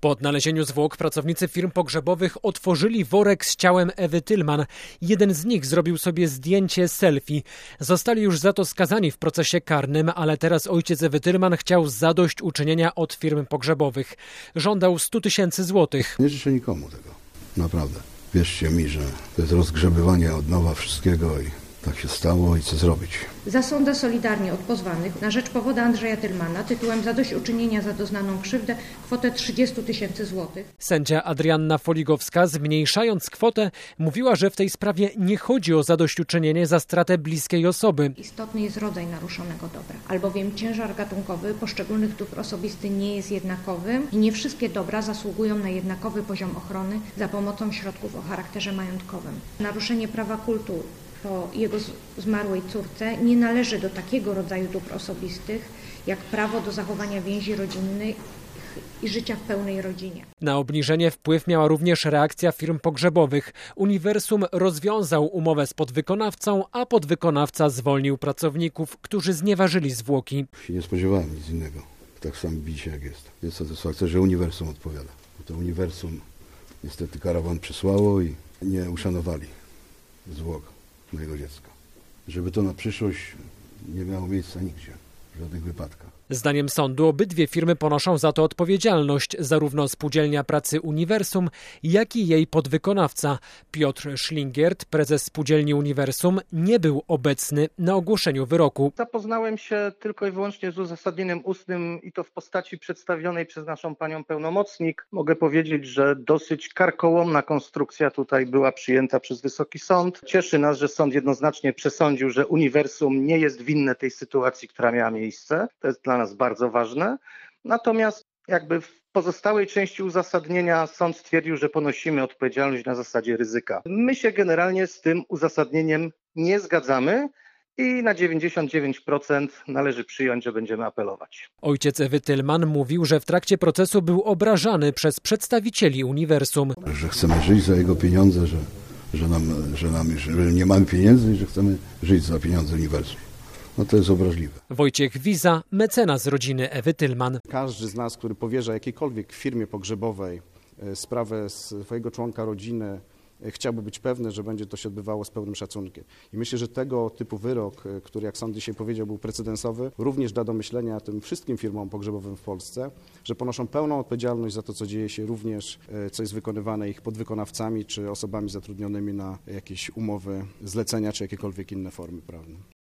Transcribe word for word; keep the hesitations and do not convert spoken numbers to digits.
Po odnalezieniu zwłok pracownicy firm pogrzebowych otworzyli worek z ciałem Ewy Tylman. Jeden z nich zrobił sobie zdjęcie selfie. Zostali już za to skazani w procesie karnym, ale teraz ojciec Ewy Tylman chciał zadośćuczynienia od firm pogrzebowych. Żądał stu tysięcy złotych. Nie życzę nikomu tego, naprawdę. Wierzcie mi, że to jest rozgrzebywanie od nowa wszystkiego i tak się stało i co zrobić. Zasąda solidarnie od pozwanych na rzecz powoda Andrzeja Tylmana tytułem zadośćuczynienia za doznaną krzywdę kwotę trzydziestu tysięcy złotych. Sędzia Adrianna Foligowska, zmniejszając kwotę, mówiła, że w tej sprawie nie chodzi o zadośćuczynienie za stratę bliskiej osoby. Istotny jest rodzaj naruszonego dobra, albowiem ciężar gatunkowy poszczególnych dóbr osobistych nie jest jednakowy i nie wszystkie dobra zasługują na jednakowy poziom ochrony za pomocą środków o charakterze majątkowym. Naruszenie prawa kultury po jego zmarłej córce nie należy do takiego rodzaju dóbr osobistych, jak prawo do zachowania więzi rodzinnych i życia w pełnej rodzinie. Na obniżenie wpływ miała również reakcja firm pogrzebowych. Uniwersum rozwiązał umowę z podwykonawcą, a podwykonawca zwolnił pracowników, którzy znieważyli zwłoki. Się nie spodziewałem nic innego. Tak sam bicie jak jest. Jest satysfakcja, że Uniwersum odpowiada. To Uniwersum niestety karawan przysłało i nie uszanowali zwłok mojego dziecka. Żeby to na przyszłość nie miało miejsca nigdzie, w żadnych wypadkach. Zdaniem sądu obydwie firmy ponoszą za to odpowiedzialność, zarówno Spółdzielnia Pracy Uniwersum, jak i jej podwykonawca. Piotr Szlingiert, prezes Spółdzielni Uniwersum, nie był obecny na ogłoszeniu wyroku. Zapoznałem się tylko i wyłącznie z uzasadnieniem ustnym i to w postaci przedstawionej przez naszą panią pełnomocnik. Mogę powiedzieć, że dosyć karkołomna konstrukcja tutaj była przyjęta przez Wysoki Sąd. Cieszy nas, że sąd jednoznacznie przesądził, że Uniwersum nie jest winne tej sytuacji, która miała miejsce. To jest dla nas bardzo ważne. Natomiast jakby w pozostałej części uzasadnienia sąd stwierdził, że ponosimy odpowiedzialność na zasadzie ryzyka. My się generalnie z tym uzasadnieniem nie zgadzamy i na dziewięćdziesiąt dziewięć procent należy przyjąć, że będziemy apelować. Ojciec Ewy Tylman mówił, że w trakcie procesu był obrażany przez przedstawicieli Uniwersum. Że chcemy żyć za jego pieniądze, że, że, nam, że, nam, że nie mamy pieniędzy i że chcemy żyć za pieniądze Uniwersum. No to jest obraźliwe. Wojciech Wiza, mecenas rodziny Ewy Tylman. Każdy z nas, który powierza jakiejkolwiek firmie pogrzebowej sprawę swojego członka rodziny, chciałby być pewny, że będzie to się odbywało z pełnym szacunkiem. I myślę, że tego typu wyrok, który jak sąd dzisiaj powiedział był precedensowy, również da do myślenia tym wszystkim firmom pogrzebowym w Polsce, że ponoszą pełną odpowiedzialność za to, co dzieje się również, co jest wykonywane ich podwykonawcami czy osobami zatrudnionymi na jakieś umowy, zlecenia czy jakiekolwiek inne formy prawne.